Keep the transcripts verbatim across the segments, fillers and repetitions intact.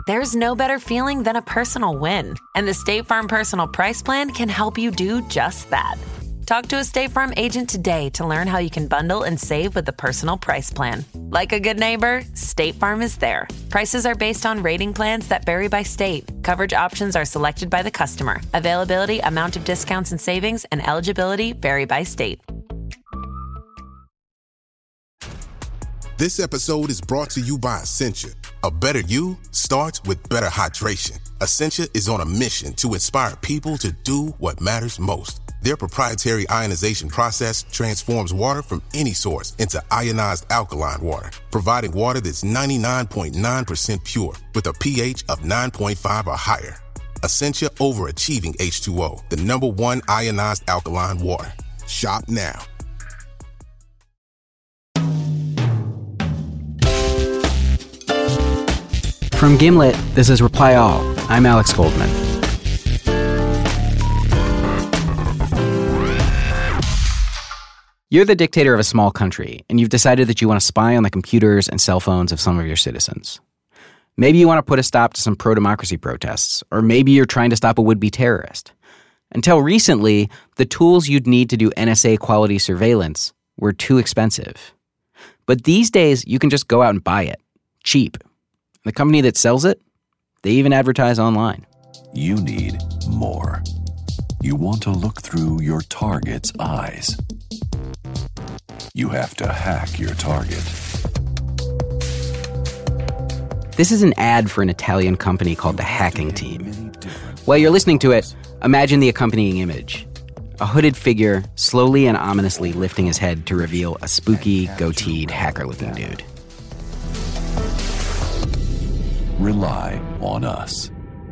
There's no better feeling than a personal win. And the State Farm Personal Price Plan can help you do just that. Talk to a State Farm agent today to learn how you can bundle and save with the Personal Price Plan. Like a good neighbor, State Farm is there. Prices are based on rating plans that vary by state. Coverage options are selected by the customer. Availability, amount of discounts and savings, and eligibility vary by state. This episode is brought to you by Essentia. A better you starts with better hydration. Essentia is on a mission to inspire people to do what matters most. Their proprietary ionization process transforms water from any source into ionized alkaline water, providing water that's ninety-nine point nine percent pure with a pH of nine point five or higher. Essentia overachieving H two O, the number one ionized alkaline water. Shop now. From Gimlet, this is Reply All. I'm Alex Goldman. You're the dictator of a small country, and you've decided that you want to spy on the computers and cell phones of some of your citizens. Maybe you want to put a stop to some pro-democracy protests, or maybe you're trying to stop a would-be terrorist. Until recently, the tools you'd need to do N S A-quality surveillance were too expensive. But these days, you can just go out and buy it, cheap. The company that sells it, they even advertise online. You need more. You want to look through your target's eyes. You have to hack your target. This is an ad for an Italian company called the Hacking Team. While you're listening to it, imagine the accompanying image. A hooded figure slowly and ominously lifting his head to reveal a spooky, goateed, hacker-looking dude. Rely on us.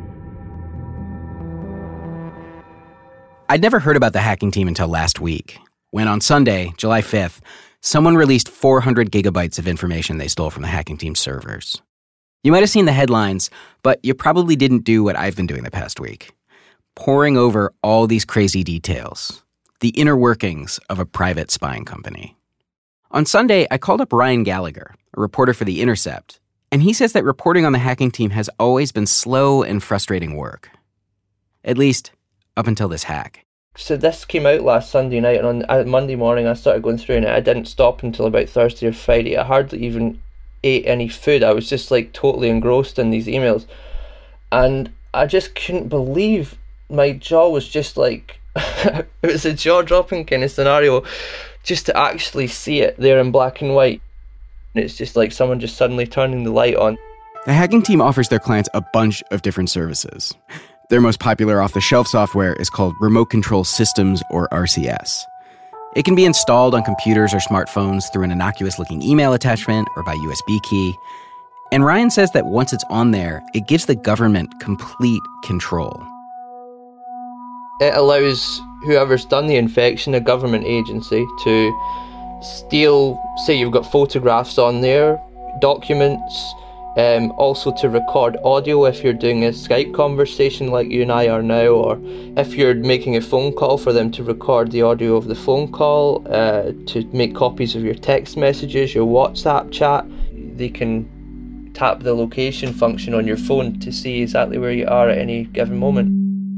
I'd never heard about the Hacking Team until last week, when on Sunday, July fifth, someone released four hundred gigabytes of information they stole from the Hacking Team servers. You might have seen the headlines, but you probably didn't do what I've been doing the past week. Poring over all these crazy details. The inner workings of a private spying company. On Sunday, I called up Ryan Gallagher, a reporter for The Intercept, and he says that reporting on the Hacking Team has always been slow and frustrating work. At least, up until this hack. So this came out last Sunday night, and on uh, Monday morning I started going through, and I didn't stop until about Thursday or Friday. I hardly even ate any food. I was just like totally engrossed in these emails. And I just couldn't believe, my jaw was just like, it was a jaw-dropping kind of scenario, just to actually see it there in black and white. It's just like someone just suddenly turning the light on. The Hacking Team offers their clients a bunch of different services. Their most popular off-the-shelf software is called Remote Control Systems, or R C S. It can be installed on computers or smartphones through an innocuous-looking email attachment or by U S B key. And Ryan says that once it's on there, it gives the government complete control. It allows whoever's done the infection, a government agency, to steal, say you've got photographs on there, documents, um, also to record audio if you're doing a Skype conversation like you and I are now, or if you're making a phone call, for them to record the audio of the phone call, uh, to make copies of your text messages, your WhatsApp chat. They can tap the location function on your phone to see exactly where you are at any given moment.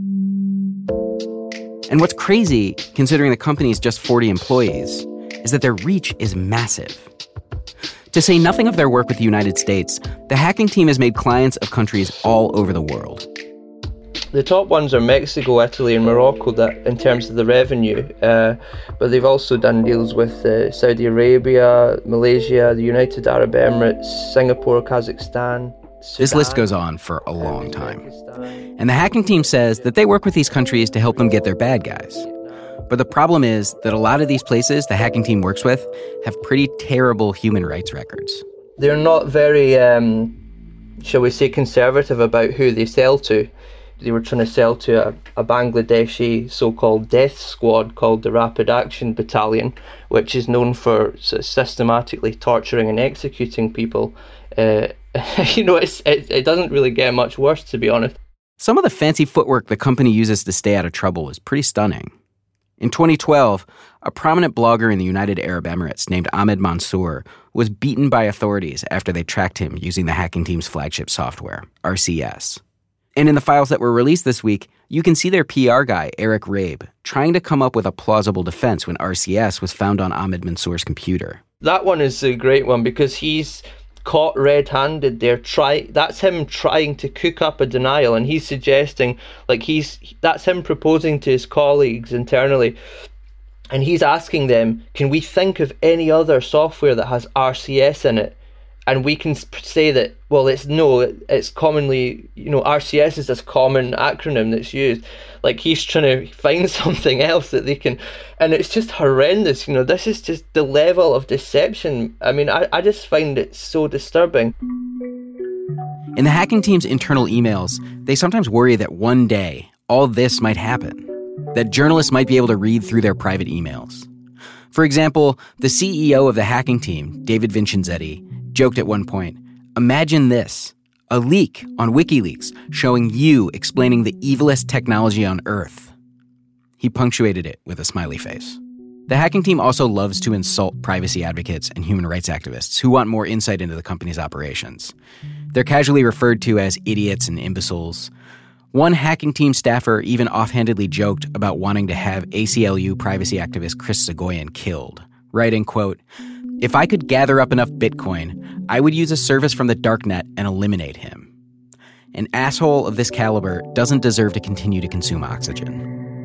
And what's crazy, considering the company's just forty employees, is that their reach is massive. To say nothing of their work with the United States, the Hacking Team has made clients of countries all over the world. The top ones are Mexico, Italy and Morocco that, in terms of the revenue, uh, but they've also done deals with uh, Saudi Arabia, Malaysia, the United Arab Emirates, Singapore, Kazakhstan, Sudan. This list goes on for a long time. And the Hacking Team says that they work with these countries to help them get their bad guys. But the problem is that a lot of these places the Hacking Team works with have pretty terrible human rights records. They're not very, um, shall we say, conservative about who they sell to. They were trying to sell to a, a Bangladeshi so-called death squad called the Rapid Action Battalion, which is known for systematically torturing and executing people. Uh, you know, it's, it, it doesn't really get much worse, to be honest. Some of the fancy footwork the company uses to stay out of trouble is pretty stunning. In twenty twelve, a prominent blogger in the United Arab Emirates named Ahmed Mansour was beaten by authorities after they tracked him using the hacking team's flagship software, R C S. And in the files that were released this week, you can see their P R guy, Eric Rabe, trying to come up with a plausible defense when R C S was found on Ahmed Mansour's computer. That one is a great one because he's caught red-handed there. Try that's him trying to cook up a denial, and he's suggesting, like he's that's him proposing to his colleagues internally, and he's asking them, can we think of any other software that has R C S in it? And we can say that, well, it's no, it's commonly, you know, R C S is this common acronym that's used. Like, he's trying to find something else that they can, and it's just horrendous. You know, this is just the level of deception. I mean, I, I just find it so disturbing. In the hacking team's internal emails, they sometimes worry that one day all this might happen, that journalists might be able to read through their private emails. For example, the C E O of the hacking team, David Vincenzetti, joked at one point, imagine this, a leak on WikiLeaks showing you explaining the evilest technology on Earth. He punctuated it with a smiley face. The hacking team also loves to insult privacy advocates and human rights activists who want more insight into the company's operations. They're casually referred to as idiots and imbeciles. One hacking team staffer even offhandedly joked about wanting to have A C L U privacy activist Chris Soghoian killed, writing, quote, if I could gather up enough Bitcoin, I would use a service from the darknet and eliminate him. An asshole of this caliber doesn't deserve to continue to consume oxygen.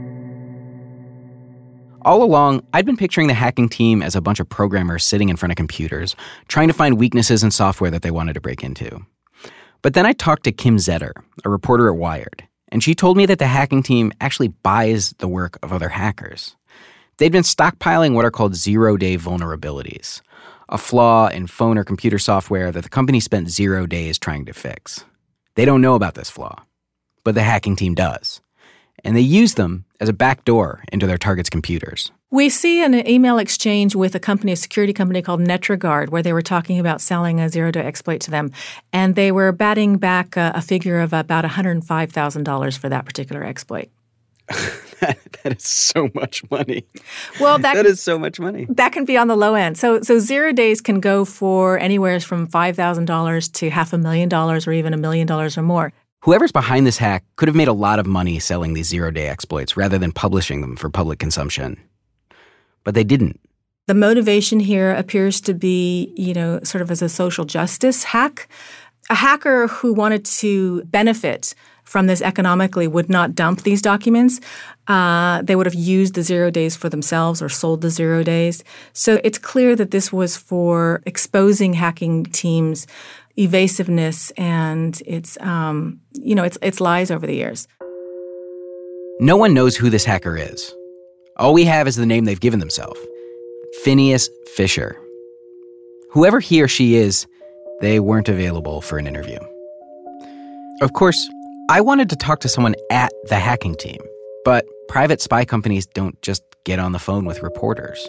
All along, I'd been picturing the hacking team as a bunch of programmers sitting in front of computers, trying to find weaknesses in software that they wanted to break into. But then I talked to Kim Zetter, a reporter at Wired, and she told me that the hacking team actually buys the work of other hackers. They'd been stockpiling what are called zero-day vulnerabilities, a flaw in phone or computer software that the company spent zero days trying to fix. They don't know about this flaw, but the hacking team does. And they use them as a backdoor into their targets' computers. We see an email exchange with a company, a security company called NetraGuard, where they were talking about selling a zero-day exploit to them. And they were batting back a, a figure of about one hundred five thousand dollars for that particular exploit. that, that is so much money. Well, that, that is so much money. That can be on the low end. So so zero days can go for anywhere from five thousand dollars to half a million dollars or even a million dollars or more. Whoever's behind this hack could have made a lot of money selling these zero-day exploits rather than publishing them for public consumption. But they didn't. The motivation here appears to be, you know, sort of as a social justice hack. A hacker who wanted to benefit from this economically would not dump these documents. Uh, they would have used the zero days for themselves or sold the zero days. So it's clear that this was for exposing hacking teams' evasiveness and its, um, you know, its, its lies over the years. No one knows who this hacker is. All we have is the name they've given themselves, Phineas Fisher. Whoever he or she is, they weren't available for an interview. Of course, I wanted to talk to someone at the hacking team, but private spy companies don't just get on the phone with reporters.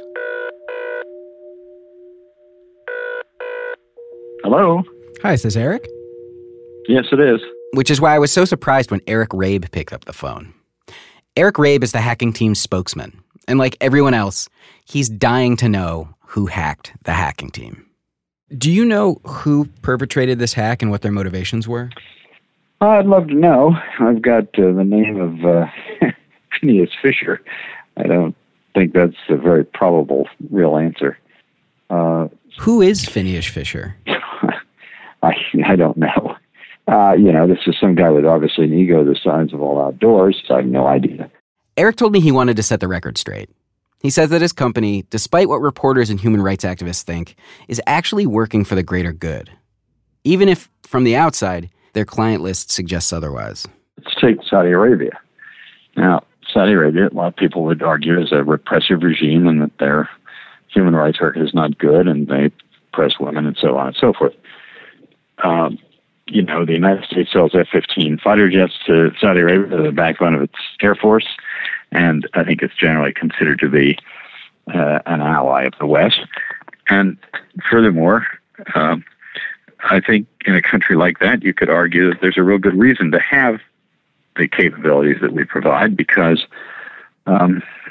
Hello? Hi, is this Eric? Yes, it is. Which is why I was so surprised when Eric Rabe picked up the phone. Eric Rabe is the hacking team's spokesman, and like everyone else, he's dying to know who hacked the hacking team. Do you know who perpetrated this hack and what their motivations were? I'd love to know. I've got uh, the name of uh, Phineas Fisher. I don't think that's a very probable real answer. Uh, who is Phineas Fisher? I, I don't know. Uh, you know, this is some guy with obviously an ego the size of all outdoors, so I have no idea. Eric told me he wanted to set the record straight. He says that his company, despite what reporters and human rights activists think, is actually working for the greater good. Even if, from the outside, their client list suggests otherwise. Let's take Saudi Arabia. Now, Saudi Arabia, a lot of people would argue, is a repressive regime and that their human rights record is not good and they oppress women and so on and so forth. Um, you know, the United States sells F fifteen fighter jets to Saudi Arabia, the backbone of its Air Force, and I think it's generally considered to be uh, an ally of the West. And furthermore, um, I think in a country like that, you could argue that there's a real good reason to have the capabilities that we provide because um,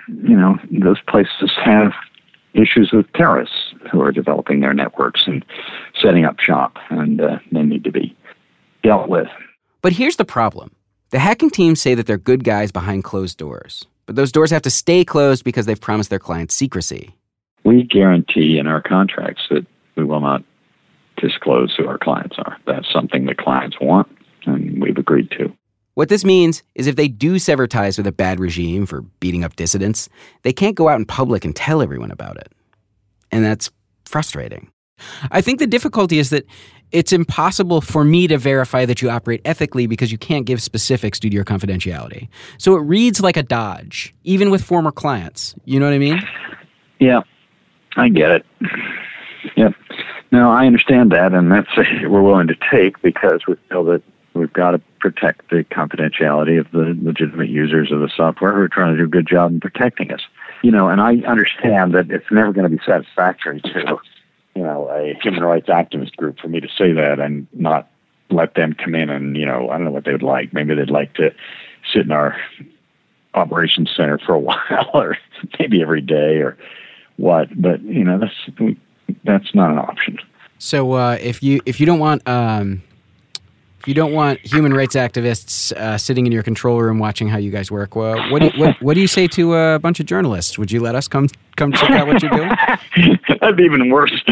you know, those places have issues with terrorists who are developing their networks and setting up shop, and uh, they need to be dealt with. But here's the problem. The hacking teams say that they're good guys behind closed doors, but those doors have to stay closed because they've promised their clients secrecy. We guarantee in our contracts that we will not disclose who our clients are. That's something the clients want, and we've agreed to. What this means is if they do sever ties with a bad regime for beating up dissidents, they can't go out in public and tell everyone about it. And that's frustrating. I think the difficulty is that it's impossible for me to verify that you operate ethically because you can't give specifics due to your confidentiality. So it reads like a dodge, even with former clients. You know what I mean? Yeah, I get it. Yep. No, I understand that, and that's uh, we're willing to take because we feel that we've got to protect the confidentiality of the legitimate users of the software who are trying to do a good job in protecting us. You know, and I understand that it's never going to be satisfactory to, you know, a human rights activist group for me to say that and not let them come in and, you know, I don't know what they would like. Maybe they'd like to sit in our operations center for a while or maybe every day or what. But, you know, that's that's not an option. So uh, if you if you don't want um, if you don't want human rights activists uh, sitting in your control room watching how you guys work, well, what do you, what, what do you say to a bunch of journalists? Would you let us come come check out what you're doing? That'd be even worse.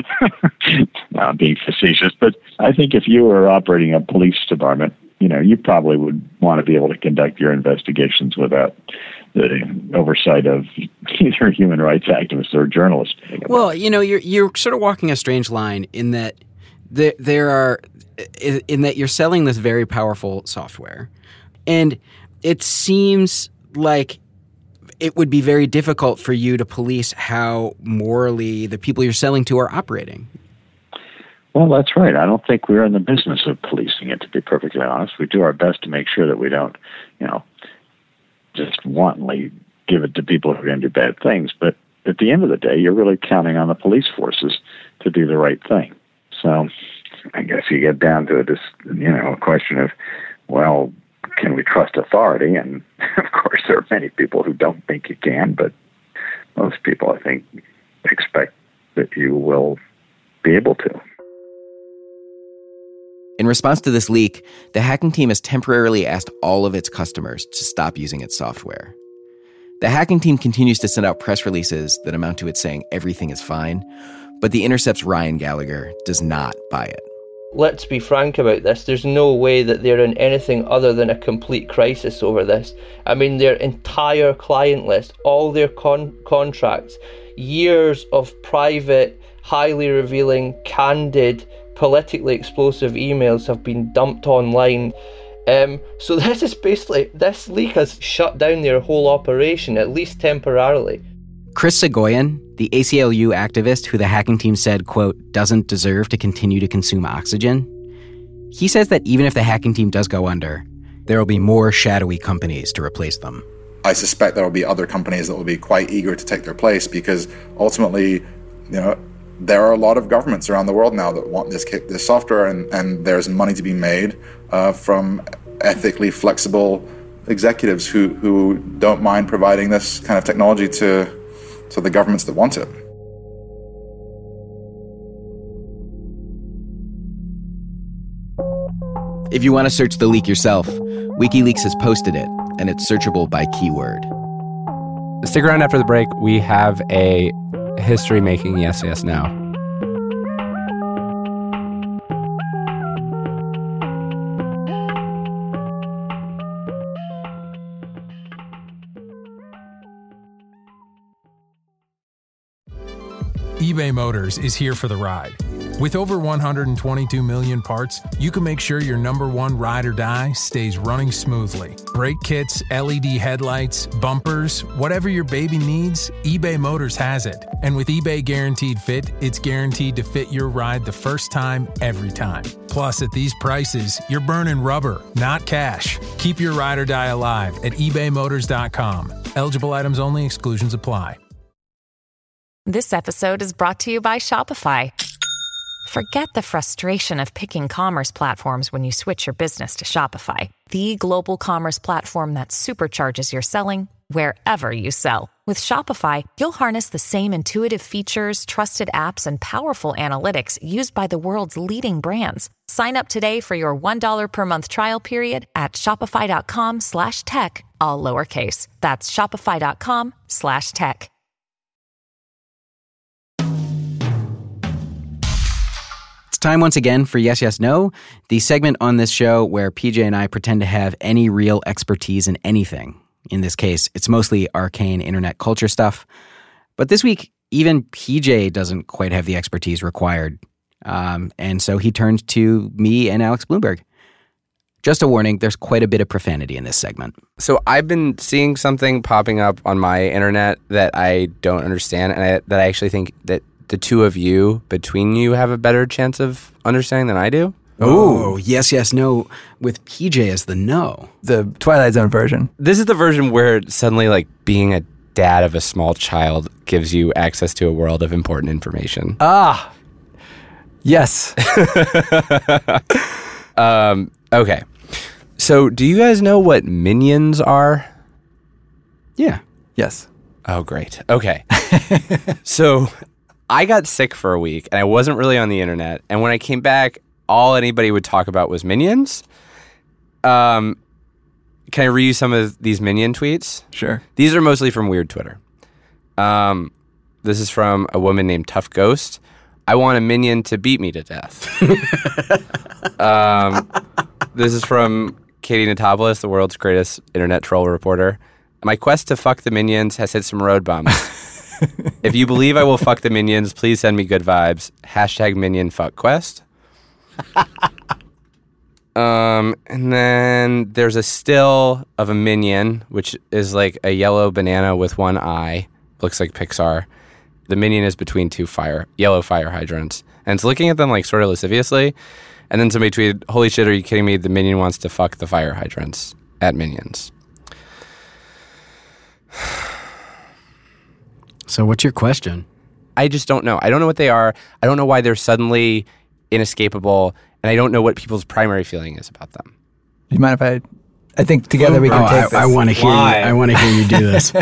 No, I'm being facetious, but I think if you were operating a police department, you know, you probably would want to be able to conduct your investigations without the oversight of either human rights activists or journalists. Well, you know, you're you're sort of walking a strange line in that there there are in that you're selling this very powerful software, and it seems like it would be very difficult for you to police how morally the people you're selling to are operating. Well, that's right. I don't think we're in the business of policing it, to be perfectly honest. We do our best to make sure that we don't, you know, just wantonly give it to people who are going to do bad things. But at the end of the day, you're really counting on the police forces to do the right thing. So I guess you get down to this, you know, a question of, well, can we trust authority? And of course, there are many people who don't think you can, but most people, I think, expect that you will be able to. In response to this leak, the hacking team has temporarily asked all of its customers to stop using its software. The hacking team continues to send out press releases that amount to it saying everything is fine, but The Intercept's Ryan Gallagher does not buy it. Let's be frank about this. There's no way that they're in anything other than a complete crisis over this. I mean, their entire client list, all their con- contracts, years of private, highly revealing, candid, politically explosive emails have been dumped online. Um, so this is basically, this leak has shut down their whole operation, at least temporarily. Chris Soghoian, the A C L U activist who the hacking team said, quote, doesn't deserve to continue to consume oxygen, he says that even if the hacking team does go under, there will be more shadowy companies to replace them. I suspect there will be other companies that will be quite eager to take their place because ultimately, you know, there are a lot of governments around the world now that want this this software, and, and there's money to be made uh, from ethically flexible executives who, who don't mind providing this kind of technology to, to the governments that want it. If you want to search the leak yourself, WikiLeaks has posted it, and it's searchable by keyword. Stick around after the break. We have a history-making Yes, Yes, No. eBay Motors is here for the ride. With over one hundred twenty-two million parts, you can make sure your number one ride or die stays running smoothly. Brake kits, L E D headlights, bumpers, whatever your baby needs, eBay Motors has it. And with eBay Guaranteed Fit, it's guaranteed to fit your ride the first time, every time. Plus, at these prices, you're burning rubber, not cash. Keep your ride or die alive at ebay motors dot com. Eligible items only. Exclusions apply. This episode is brought to you by Shopify. Forget the frustration of picking commerce platforms when you switch your business to Shopify, the global commerce platform that supercharges your selling wherever you sell. With Shopify, you'll harness the same intuitive features, trusted apps, and powerful analytics used by the world's leading brands. Sign up today for your one dollar per month trial period at shopify.com slash tech, all lowercase. That's shopify.com slash tech. Time once again for Yes, Yes, No, the segment on this show where P J and I pretend to have any real expertise in anything. In this case, it's mostly arcane internet culture stuff. But this week, even P J doesn't quite have the expertise required. Um, and so he turned to me and Alex Blumberg. Just a warning, there's quite a bit of profanity in this segment. So I've been seeing something popping up on my internet that I don't understand, and I, that I actually think that the two of you, between you, have a better chance of understanding than I do. Oh, yes, yes, no, with P J as the no. The Twilight Zone version. This is the version where suddenly, like, being a dad of a small child gives you access to a world of important information. Ah, yes. um, okay. So, do you guys know what minions are? Yeah. Yes. Oh, great. Okay. So, I got sick for a week, and I wasn't really on the internet. And when I came back, all anybody would talk about was minions. Um, can I read you some of these minion tweets? Sure. These are mostly from weird Twitter. Um, this is from a woman named Tough Ghost. I want a minion to beat me to death. um, this is from Katie Notopoulos, the world's greatest internet troll reporter. My quest to fuck the minions has hit some road bumps. If you believe I will fuck the minions, please send me good vibes. Hashtag minion fuck quest. um, and then there's a still of a minion, which is like a yellow banana with one eye. Looks like Pixar. The minion is between two fire yellow fire hydrants. And it's looking at them like sort of lasciviously. And then somebody tweeted, holy shit, are you kidding me? The minion wants to fuck the fire hydrants at minions. So what's your question? I just don't know. I don't know what they are. I don't know why they're suddenly inescapable, and I don't know what people's primary feeling is about them. Do you mind if I... I think together we can oh, take I, this. I want to hear you. I want to hear you do this.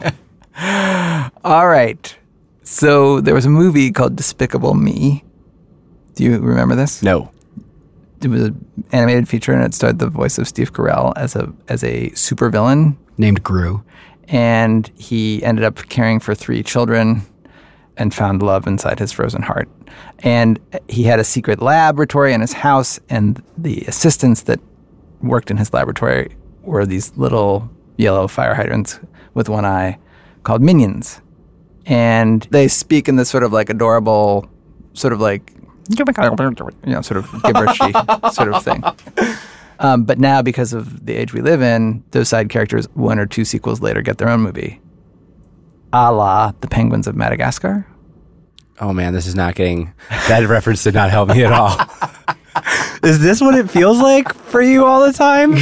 All right. So there was a movie called Despicable Me. Do you remember this? No. It was an animated feature, and it starred the voice of Steve Carell as a as a supervillain named Gru. And he ended up caring for three children and found love inside his frozen heart. And he had a secret laboratory in his house, and the assistants that worked in his laboratory were these little yellow fire hydrants with one eye called minions. And they speak in this sort of like adorable, sort of like, you know, sort of gibberishy sort of thing. Um, but now, because of the age we live in, those side characters, one or two sequels later, get their own movie. A la The Penguins of Madagascar. Oh, man, this is not getting... That reference did not help me at all. Is this what it feels like for you all the time?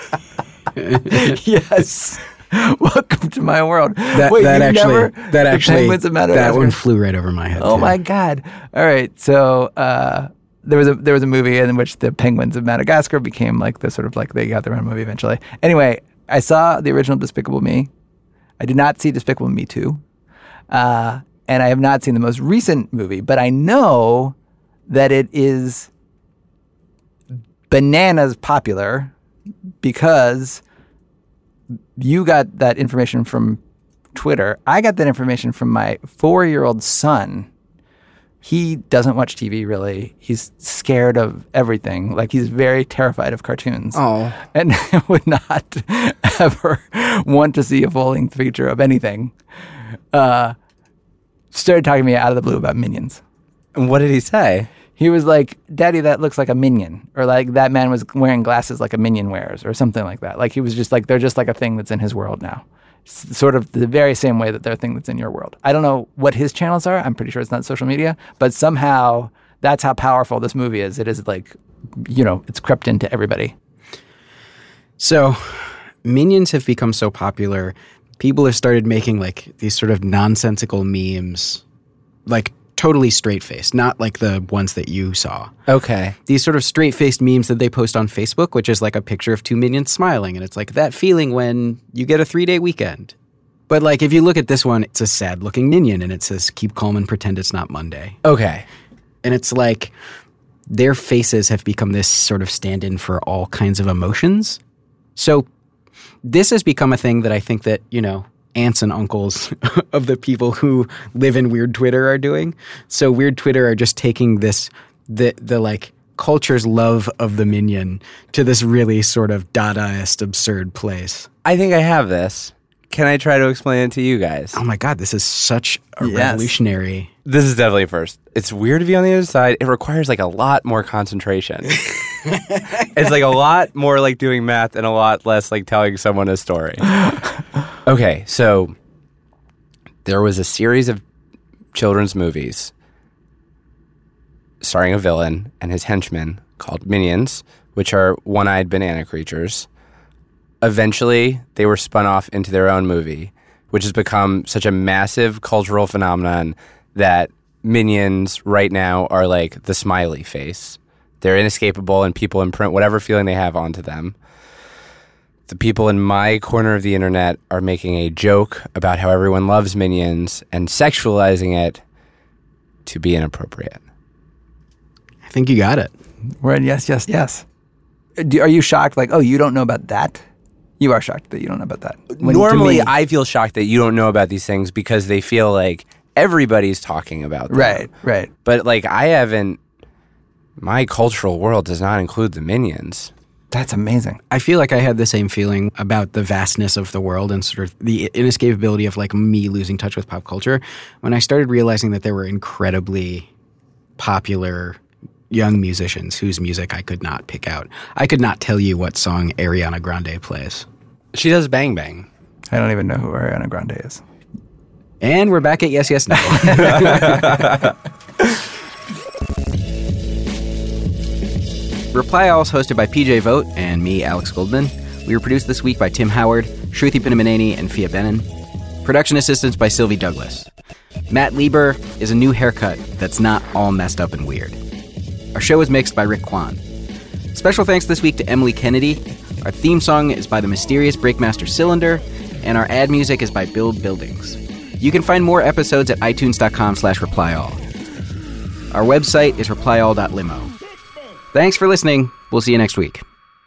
Yes. Welcome to my world. That, Wait, that actually, never, that actually, that one flew flew right over my head. Oh too. my God! All right, so uh, there was a there was a movie in which the Penguins of Madagascar became like the sort of like they got their own movie eventually. Anyway, I saw the original Despicable Me. I did not see Despicable Me two, uh, and I have not seen the most recent movie. But I know that it is bananas popular because you got that information from Twitter. I got that information from my four-year-old son. He doesn't watch T V, really. He's scared of everything. Like, he's very terrified of cartoons. Oh. And would not ever want to see a full-length feature of anything. Uh, started talking to me out of the blue about Minions. And what did he say? He was like, Daddy, that looks like a minion. Or like, that man was wearing glasses like a minion wears, or something like that. Like, he was just like, they're just like a thing that's in his world now. S- sort of the very same way that they're a thing that's in your world. I don't know what his channels are. I'm pretty sure it's not social media. But somehow, that's how powerful this movie is. It is like, you know, it's crept into everybody. So, Minions have become so popular, people have started making like these sort of nonsensical memes, like totally straight-faced, not like the ones that you saw. Okay. These sort of straight-faced memes that they post on Facebook, which is like a picture of two minions smiling, and it's like that feeling when you get a three-day weekend. But like if you look at this one, it's a sad-looking minion, and it says, keep calm and pretend it's not Monday. Okay. And it's like their faces have become this sort of stand-in for all kinds of emotions. So this has become a thing that I think that, you know, aunts and uncles of the people who live in Weird Twitter are doing. So Weird Twitter are just taking this, the the like culture's love of the minion to this really sort of Dadaist, absurd place. I think I have this. Can I try to explain it to you guys? Oh my God, this is such a Yes. revolutionary. This is definitely a first. It's weird to be on the other side. It requires like a lot more concentration. It's like a lot more like doing math and a lot less like telling someone a story. Okay, so there was a series of children's movies starring a villain and his henchmen called Minions, which are one-eyed banana creatures. Eventually, they were spun off into their own movie, which has become such a massive cultural phenomenon that Minions right now are like the smiley face. They're inescapable, and people imprint whatever feeling they have onto them. The people in my corner of the internet are making a joke about how everyone loves Minions and sexualizing it to be inappropriate. I think you got it. Right, yes, yes, yes. Do, are you shocked, like, oh, you don't know about that? You are shocked that you don't know about that. When, Normally, to me, I feel shocked that you don't know about these things because they feel like everybody's talking about them. Right, right. But, like, I haven't... My cultural world does not include the Minions. That's amazing. I feel like I had the same feeling about the vastness of the world and sort of the inescapability of like me losing touch with pop culture when I started realizing that there were incredibly popular young musicians whose music I could not pick out. I could not tell you what song Ariana Grande plays. She does Bang Bang. I don't even know who Ariana Grande is. And we're back at Yes, Yes, No. Reply All is hosted by P J Vogt and me, Alex Goldman. We were produced this week by Tim Howard, Shruti Pinamaneni, and Fia Benin. Production assistance by Sylvie Douglas. Matt Lieber is a new haircut that's not all messed up and weird. Our show is mixed by Rick Kwan. Special thanks this week to Emily Kennedy. Our theme song is by the mysterious Breakmaster Cylinder, and our ad music is by Build Buildings. You can find more episodes at itunes.com slash replyall. Our website is replyall dot limo. Thanks for listening. We'll see you next week.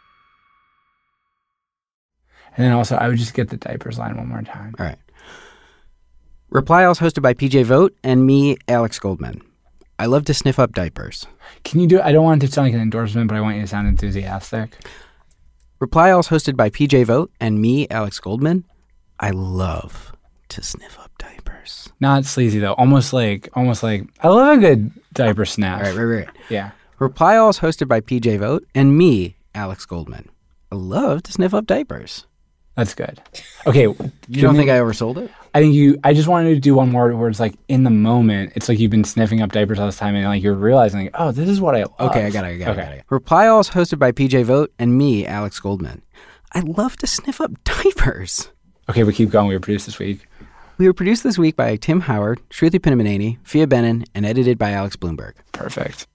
And then also, I would just get the diapers line one more time. All right. Reply All is hosted by P J Vogt and me, Alex Goldman. I love to sniff up diapers. Can you do it? I don't want it to sound like an endorsement, but I want you to sound enthusiastic. Reply All is hosted by P J Vogt and me, Alex Goldman. I love to sniff up diapers. Not sleazy, though. Almost like, almost like, I love a good diaper snap. All right, right, right. Yeah. Reply All is hosted by P J Vogt and me, Alex Goldman. I love to sniff up diapers. That's good. Okay. You don't think I oversold it? I think you, I just wanted to do one more where it's like in the moment, it's like you've been sniffing up diapers all this time and like you're realizing, like, oh, this is what I love. Okay, I got it, I got it, okay. I got it. Reply All is hosted by P J Vogt and me, Alex Goldman. I love to sniff up diapers. Okay, we keep going. We were produced this week. We were produced this week by Tim Howard, Shruti Pinamaneni, Fia Benin, and edited by Alex Bloomberg. Perfect.